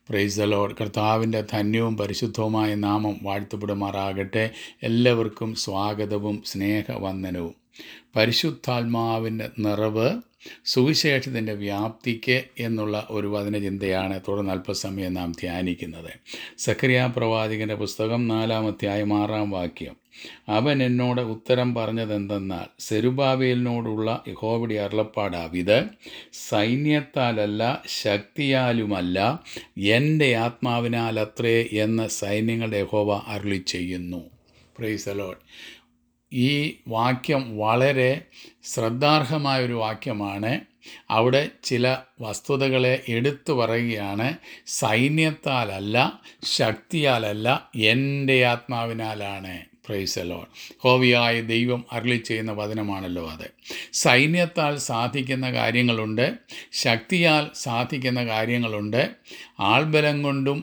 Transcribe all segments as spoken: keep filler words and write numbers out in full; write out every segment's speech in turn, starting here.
Price the Lord. കർത്താവിൻ്റെ ധന്യവും പരിശുദ്ധവുമായ നാമം വാഴ്ത്തപ്പെടുമാറാകട്ടെ. എല്ലാവർക്കും സ്വാഗതവും സ്നേഹവന്ദനവും. പരിശുദ്ധാത്മാവിൻ്റെ നിറവ് സുവിശേഷത്തിൻ്റെ വ്യാപ്തിക്ക് എന്നുള്ള ഒരു വചനചിന്തയാണ് തുടർന്ന് അല്പസമയം നാം ധ്യാനിക്കുന്നത്. സഖറിയാ പ്രവാചകൻ്റെ പുസ്തകം നാലാം അധ്യായം ആറാം വാക്യം. അവൻ എന്നോട് ഉത്തരം പറഞ്ഞതെന്തെന്നാൽ, സെരുബാബേലിനോടുള്ള യഹോവയുടെ അരുളപ്പാടാവിത്, സൈന്യത്താലല്ല ശക്തിയാലുമല്ല എൻ്റെ ആത്മാവിനാലത്രേ എന്ന് സൈന്യങ്ങളുടെ യഹോവ അരുളി ചെയ്യുന്നു. Praise the Lord. ഈ വാക്യം വളരെ ശ്രദ്ധാർഹമായൊരു വാക്യമാണ്. അവിടെ ചില വസ്തുതകളെ എടുത്തു പറയുകയാണ്. സൈന്യത്താലല്ല ശക്തിയാലല്ല എൻ്റെ ആത്മാവിനാലാണ്. Price the Lord. യഹോവയായ ദൈവം അരുളി ചെയ്യുന്ന വചനമാണല്ലോ അത്. സൈന്യത്താൽ സാധിക്കുന്ന കാര്യങ്ങളുണ്ട്, ശക്തിയാൽ സാധിക്കുന്ന കാര്യങ്ങളുണ്ട്. ആൾബലം കൊണ്ടും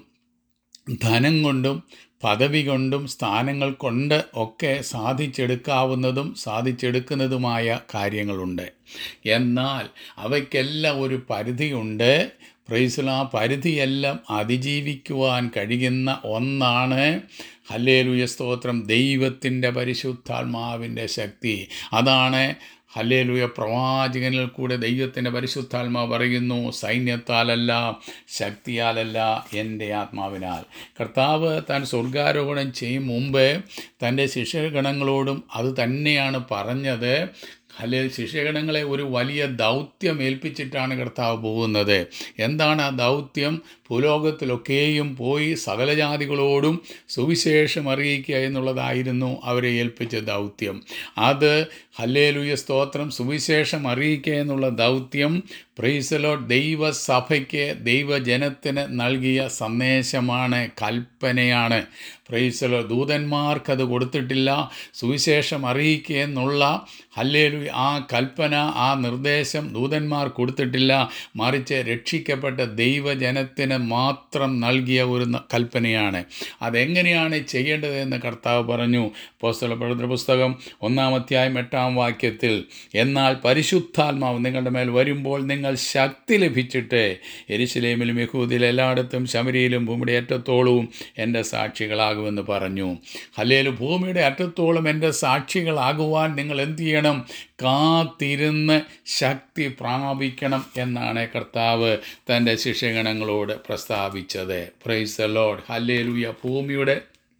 ധനം കൊണ്ടും പദവി കൊണ്ടും സ്ഥാനങ്ങൾ കൊണ്ട് ഒക്കെ സാധിച്ചെടുക്കാവുന്നതും സാധിച്ചെടുക്കുന്നതുമായ കാര്യങ്ങളുണ്ട്. എന്നാൽ അവയ്ക്കെല്ലാം ഒരു പരിധിയുണ്ട്. പ്രൈസ്. ആ പരിധിയെല്ലാം അതിജീവിക്കുവാൻ കഴിയുന്ന ഒന്നാണ്, ഹല്ലേലൂയ സ്തോത്രം, ദൈവത്തിൻ്റെ പരിശുദ്ധാത്മാവിൻ്റെ ശക്തി. അതാണ് ഹല്ലേലൂയ പ്രവാചകനിൽ കൂടെ ദൈവത്തിൻ്റെ പരിശുദ്ധാത്മാവ് പറയുന്നു, സൈന്യത്താലല്ല ശക്തിയാലല്ല എൻ്റെ ആത്മാവിനാൽ. കർത്താവ് താൻ സ്വർഗാരോഹണം ചെയ്യും മുമ്പ് തൻ്റെ ശിഷ്യഗണങ്ങളോടും അത് തന്നെയാണ് പറഞ്ഞത്. അല്ലെ, ശിഷ്യഗണങ്ങളെ ഒരു വലിയ ദൗത്യം ഏൽപ്പിച്ചിട്ടാണ് കർത്താവ് പോകുന്നത്. എന്താണ് ആ ദൗത്യം? ഭൂലോകത്തിലൊക്കെയും പോയി സകല ജാതികളോടും സുവിശേഷം അറിയിക്കുക എന്നുള്ളതായിരുന്നു അവരെ ഏൽപ്പിച്ച ദൗത്യം. അത് ഹല്ലേലൂയ സ്തോത്രം, സുവിശേഷം അറിയിക്കുക എന്നുള്ള ദൗത്യം പ്രൈസ് ദി ലോർഡ് ദൈവസഭയ്ക്ക്, ദൈവജനത്തിന് നൽകിയ സന്ദേശമാണ്, കൽപ്പനയാണ്. Price the Lord. ദൂതന്മാർക്കത് കൊടുത്തിട്ടില്ല. സുവിശേഷം അറിയിക്കുക എന്നുള്ള ഹല്ലേലൂയ ആ കൽപ്പന, ആ നിർദ്ദേശം ദൂതന്മാർ കൊടുത്തിട്ടില്ല. മറിച്ച് രക്ഷിക്കപ്പെട്ട ദൈവജനത്തിന് മാത്രം നൽകിയ ഒരു കൽപ്പനയാണ്. അതെങ്ങനെയാണ് ചെയ്യേണ്ടതെന്ന് കർത്താവ് പറഞ്ഞു. അപ്പോസ്തലപ്രവൃത്തിയുടെ പുസ്തകം ഒന്നാം അധ്യായം എട്ടാം വാക്യത്തിൽ, എന്നാൽ പരിശുദ്ധാത്മാവ് നിങ്ങളുടെ മേൽ വരുമ്പോൾ നിങ്ങൾ ശക്തി ലഭിച്ചിട്ട് യെരൂശലേമിലും യഹൂദയിലും എല്ലായിടത്തും ശമര്യയിലും ഭൂമിയുടെ അറ്റത്തോളവും എൻ്റെ സാക്ഷികളാകുമെന്ന് പറഞ്ഞു. ഹല്ലേലൂയ. ഭൂമിയുടെ അറ്റത്തോളം എൻ്റെ സാക്ഷികളാകുവാൻ നിങ്ങൾ എന്ത് ചെയ്യണം? കാത്തിരുന്ന് ശക്തി പ്രാപിക്കണം എന്നാണ് കർത്താവ് തൻ്റെ ശിഷ്യഗണങ്ങളോട് പ്രസ്താവിച്ചത്. Praise the Lord. ഹല്ലേലൂയ. ഭൂമിയുടെ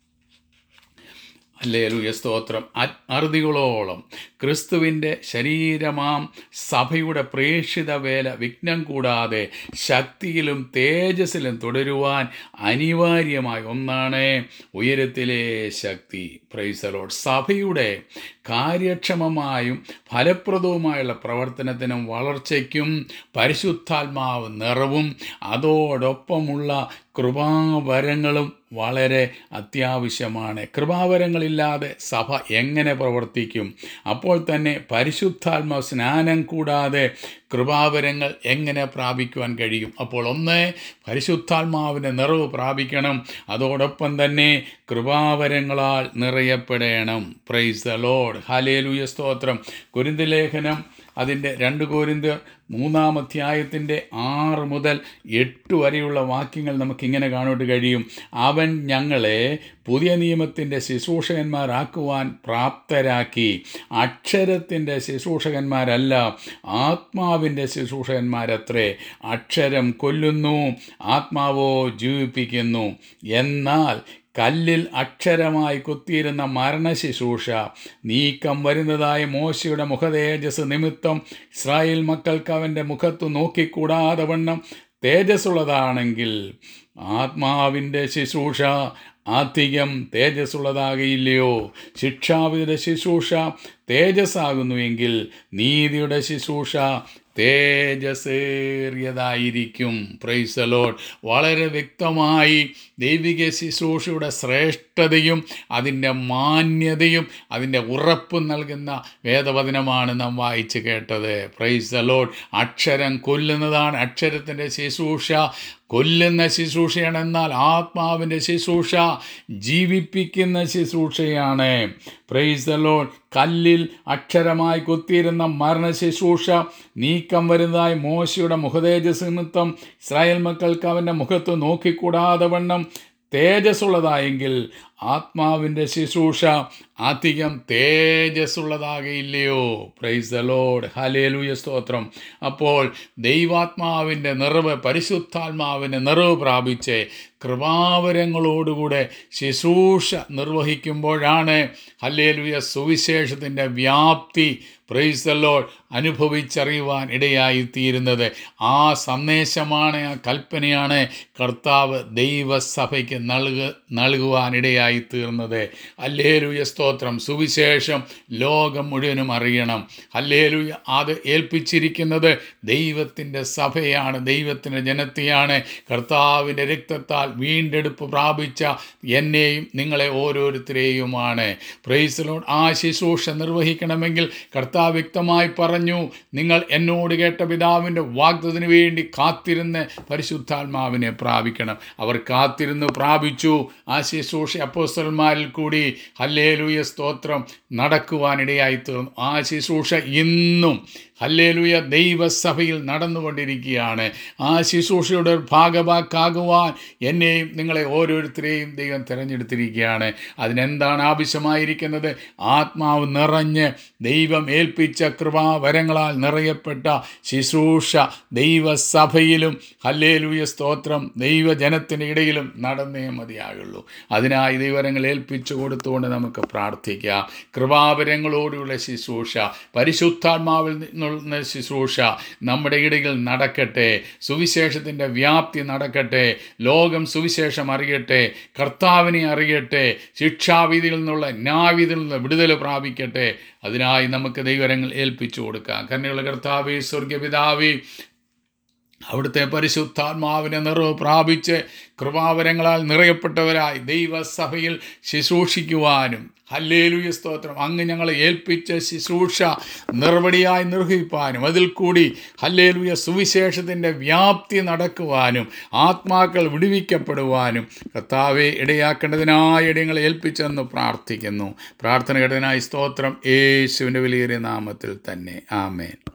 ഹല്ലേലൂയ സ്തോത്രം അറുതികളോളം ക്രിസ്തുവിൻ്റെ ശരീരമാം സഭയുടെ പ്രേക്ഷിത വേല വിഘ്നം കൂടാതെ ശക്തിയിലും തേജസ്സിലും തുടരുവാൻ അനിവാര്യമായ ഒന്നാണ് ഉയരത്തിലെ ശക്തി. Praise the Lord. സഭയുടെ കാര്യക്ഷമമായും ഫലപ്രദവുമായുള്ള പ്രവർത്തനത്തിനും വളർച്ചയ്ക്കും പരിശുദ്ധാത്മാവ് നിറവും അതോടൊപ്പമുള്ള കൃപാവരങ്ങളും വളരെ അത്യാവശ്യമാണ്. കൃപാവരങ്ങളില്ലാതെ സഭ എങ്ങനെ പ്രവർത്തിക്കും? അപ്പോൾ തന്നെ പരിശുദ്ധാത്മാ സ്നാനം കൂടാതെ കൃപാവരങ്ങൾ എങ്ങനെ പ്രാപിക്കുവാൻ കഴിയും? അപ്പോൾ ഒന്ന്, പരിശുദ്ധാത്മാവിൻ്റെ നിറവ് പ്രാപിക്കണം. അതോടൊപ്പം തന്നെ കൃപാവരങ്ങളാൽ നിറയപ്പെടണം. Praise the Lord. ഹല്ലേലൂയ സ്തോത്രം. കൊരിന്ത്യർ ലേഖനം അതിൻ്റെ രണ്ട് കൊരിന്ത്യർ മൂന്നാം അധ്യായത്തിൻ്റെ ആറ് മുതൽ എട്ട് വരെയുള്ള വാക്യങ്ങൾ നമുക്കിങ്ങനെ കാണുവാൻ കഴിയും. അവൻ ഞങ്ങളെ പുതിയ നിയമത്തിൻ്റെ ശുശ്രൂഷകന്മാരാക്കുവാൻ പ്രാപ്തരാക്കി. അക്ഷരത്തിൻ്റെ ശുശ്രൂഷകന്മാരല്ല, ആത്മാവിൻ്റെ ശുശ്രൂഷകന്മാരത്രേ. അക്ഷരം കൊല്ലുന്നു, ആത്മാവോ ജീവിപ്പിക്കുന്നു. എന്നാൽ കല്ലിൽ അക്ഷരമായി കുത്തിയിരുന്ന മരണശുശ്രൂഷ നീക്കം വരുന്നതായ മോശയുടെ മുഖതേജസ് നിമിത്തം ഇസ്രായേൽ മക്കൾക്ക് അവൻ്റെ മുഖത്തു നോക്കിക്കൂടാതെ വണ്ണം തേജസ്സുള്ളതാണെങ്കിൽ ആത്മാവിൻ്റെ ശുശ്രൂഷ അധികം തേജസ്സുള്ളതാകയില്ലയോ? ശിക്ഷാവിധിയുടെ ശുശ്രൂഷ തേജസ്സാകുന്നുവെങ്കിൽ നീതിയുടെ ശുശ്രൂഷ തേജസ്സേറിയതായിരിക്കും. Price the Lord. വളരെ വ്യക്തമായി ദൈവിക ശുശ്രൂഷയുടെ ശ്രേഷ്ഠതയും അതിൻ്റെ മാന്യതയും അതിൻ്റെ ഉറപ്പും നൽകുന്ന വേദവചനമാണ് നാം വായിച്ച് കേട്ടത്. Praise the Lord. അക്ഷരം കൊല്ലുന്നതാണ്. അക്ഷരത്തിൻ്റെ ശുശ്രൂഷ കൊല്ലുന്ന ശുശ്രൂഷയാണ്. എന്നാൽ ആത്മാവിൻ്റെ ശുശ്രൂഷ ജീവിപ്പിക്കുന്ന ശുശ്രൂഷയാണ്. Praise the Lord. കല്ലിൽ അക്ഷരമായി കൊത്തിയിരുന്ന മരണ ശുശ്രൂഷ നീക്കം വരുന്നതായി മോശയുടെ മുഖതേജസ് നിമിത്തം ഇസ്രായേൽ മക്കൾക്ക് അവൻ്റെ മുഖത്ത് നോക്കിക്കൂടാതെ വണ്ണം തേജസ്സുള്ളതായെങ്കിൽ ആത്മാവിൻ്റെ ശുശ്രൂഷ അധികം തേജസ്സുള്ളതാകയില്ലയോ? Praise the Lord. ഹല്ലേലൂയ, സ്തോത്രം. അപ്പോൾ ദൈവാത്മാവിൻ്റെ നിറവ്, പരിശുദ്ധാത്മാവിൻ്റെ നിറവ് പ്രാപിച്ച് കൃപാവരങ്ങളോടുകൂടെ ശുശ്രൂഷ നിർവഹിക്കുമ്പോഴാണ് ഹല്ലേലൂയ സുവിശേഷത്തിൻ്റെ വ്യാപ്തി, പ്രൈസ് ദ ലോർഡ്, അനുഭവിച്ചറിയുവാൻ ഇടയായിത്തീരുന്നത്. ആ സന്ദേശമാണ്, ആ കൽപ്പനയാണ് കർത്താവ് ദൈവസഭയ്ക്ക് നൽക നൽകുവാൻ ഇടയായിത്തീർന്നത്. ഹല്ലേലൂയ, സ്തോത്രം. സുവിശേഷം ലോകം മുഴുവനും അറിയണം. ഹല്ലേലൂയ. അത് ഏൽപ്പിച്ചിരിക്കുന്നത് ദൈവത്തിൻ്റെ സഭയാണ്, ദൈവത്തിൻ്റെ ജനത്തെയാണ്. കർത്താവിൻ്റെ രക്തത്താൽ വീണ്ടെടുപ്പ് പ്രാപിച്ച എന്നെയും നിങ്ങളെ ഓരോരുത്തരെയുമാണ്. Price the Lord. ആ ശുശ്രൂഷ നിർവഹിക്കണമെങ്കിൽ കർത്താവ് വ്യക്തമായി പറഞ്ഞു, നിങ്ങൾ എന്നോട് കേട്ട പിതാവിൻ്റെ വാഗ്ദത്തത്തിന് വേണ്ടി കാത്തിരുന്ന് പരിശുദ്ധാത്മാവിനെ പ്രാപിക്കണം. അവർ കാത്തിരുന്ന് പ്രാപിച്ചു. ആ ശുശ്രൂഷ അപ്പോസ്തലന്മാരിൽ കൂടി ഹല്ലേലൂയ, സ്തോത്രം, നടക്കുവാനിടയായി തീർന്നു. ആ ശുശ്രൂഷ ഇന്നും ഹല്ലേലൂയ ദൈവസഭയിൽ നടന്നുകൊണ്ടിരിക്കുകയാണ്. ആ ശുശ്രൂഷയുടെ ഭാഗവാക്കാകുവാൻ എന്നെയും നിങ്ങളെ ഓരോരുത്തരെയും ദൈവം തിരഞ്ഞെടുത്തിരിക്കുകയാണ്. അതിനെന്താണ് ആവശ്യമായിരിക്കുന്നത്? ആത്മാവ് നിറഞ്ഞ് ദൈവം ഏൽപ്പിച്ച കൃപാവരങ്ങളാൽ നിറയപ്പെട്ട ശുശ്രൂഷ ദൈവസഭയിലും ഹല്ലേലൂയ, സ്തോത്രം, ദൈവജനത്തിൻ്റെ ഇടയിലും നടന്നേ മതിയാകുള്ളൂ. അതിനായി ദൈവവരങ്ങൾ ഏൽപ്പിച്ചു കൊടുത്തുകൊണ്ട് നമുക്ക് പ്രാർത്ഥിക്കാം. കൃപാവരങ്ങളോടുള്ള ശുശ്രൂഷ, പരിശുദ്ധാത്മാവിൽ നിന്നുള്ള ശുശ്രൂഷ നമ്മുടെ ഇടയിൽ നടക്കട്ടെ. സുവിശേഷത്തിൻ്റെ വ്യാപ്തി നടക്കട്ടെ. ലോകം സുവിശേഷം അറിയട്ടെ, കർത്താവിനെ അറിയട്ടെ, ശിക്ഷാവിധിയിൽ നിന്നുള്ള ന്യായവിധിയിൽ നിന്ന് വിടുതൽ പ്രാപിക്കട്ടെ. അതിനായി നമുക്ക് ദൈവവരങ്ങൾ ഏൽപ്പിച്ചു കൊടുക്കാം. കരുണയുള്ള കർത്താവേ, സ്വർഗ്ഗപിതാവേ, അവിടുത്തെ പരിശുദ്ധാത്മാവിനെ നിറവ് പ്രാപിച്ച് കൃപാവരങ്ങളാൽ നിറയപ്പെട്ടവരായി ദൈവസഭയിൽ ശുശ്രൂഷിക്കുവാനും ഹല്ലേലൂയ, സ്തോത്രം, അങ്ങ് ഞങ്ങളെ ഏൽപ്പിച്ച ശുശ്രൂഷ നിർവടിയായി നിർവഹിപ്പാനും അതിൽ കൂടി ഹല്ലേലൂയ സുവിശേഷത്തിൻ്റെ വ്യാപ്തി നടക്കുവാനും ആത്മാക്കൾ വിടുവിക്കപ്പെടുവാനും കർത്താവെ ഇടയാക്കേണ്ടതിനായി ഇടങ്ങളെ ഏൽപ്പിച്ചെന്ന് പ്രാർത്ഥിക്കുന്നു. പ്രാർത്ഥന കേട്ടതിനായി സ്തോത്രം. യേശുവിൻ്റെ വലിയ നാമത്തിൽ തന്നെ. ആമേൻ.